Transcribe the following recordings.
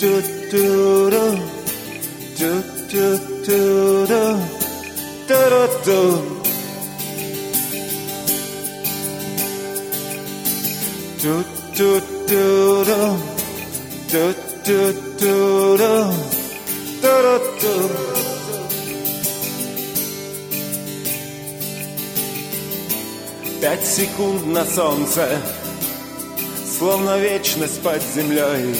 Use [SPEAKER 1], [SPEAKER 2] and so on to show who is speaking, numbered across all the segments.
[SPEAKER 1] Пять секунд на солнце, словно вечность под землей.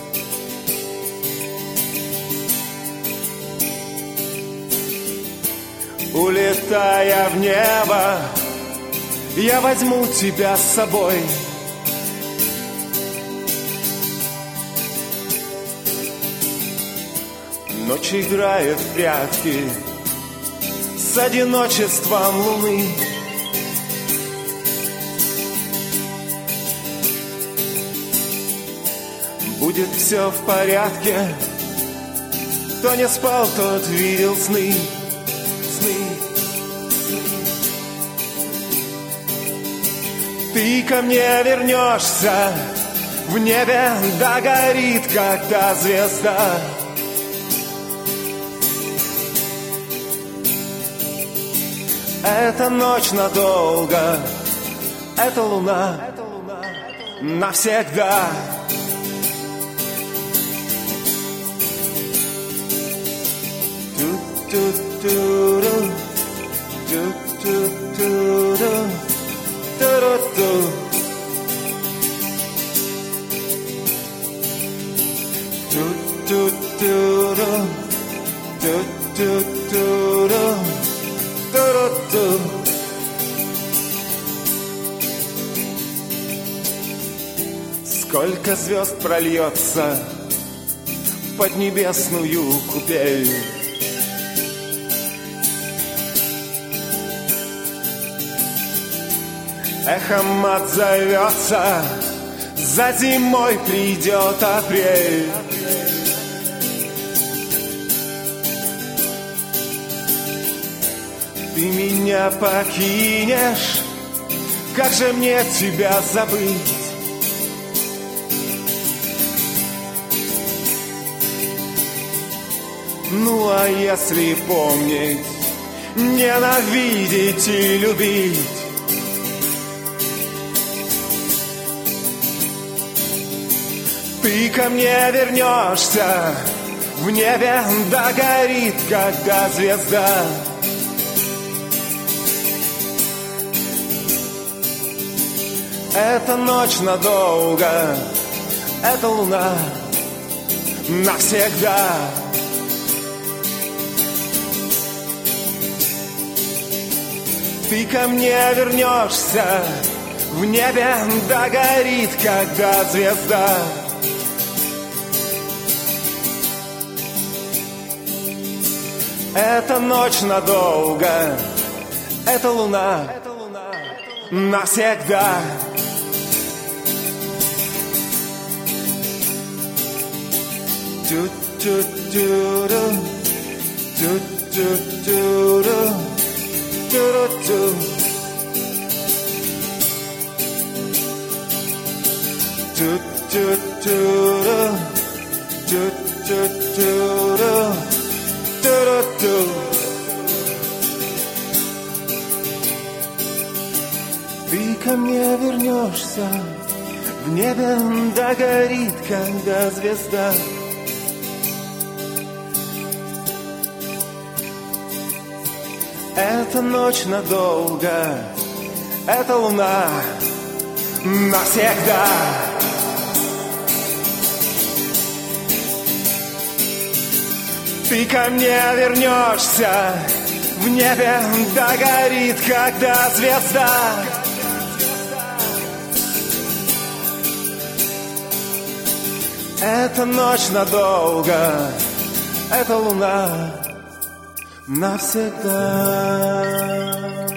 [SPEAKER 1] Улетая в небо, я возьму тебя с собой. Ночь играет в прятки с одиночеством луны. Будет все в порядке, кто не спал, тот видел сны. Ты ко мне вернешься, в небе догорит, как та звезда. Это ночь надолго, это луна навсегда. Сколько звезд прольется в поднебесную купель. Эхом отзовется, за зимой придет апрель. Ты меня покинешь, как же мне тебя забыть? Ну а если помнить, ненавидеть и любить? Ты ко мне вернешься, в небе догорит, когда звезда. Это ночь надолго, это луна навсегда. Ты ко мне вернешься, в небе догорит, когда звезда. Это ночь надолго, это луна навсегда. Ты ко мне вернешься, в небе догорит, когда звезда. Это ночь надолго, это луна навсегда. Ты ко мне вернешься, в небе догорит, когда звезда. Это ночь надолго, это луна навсегда.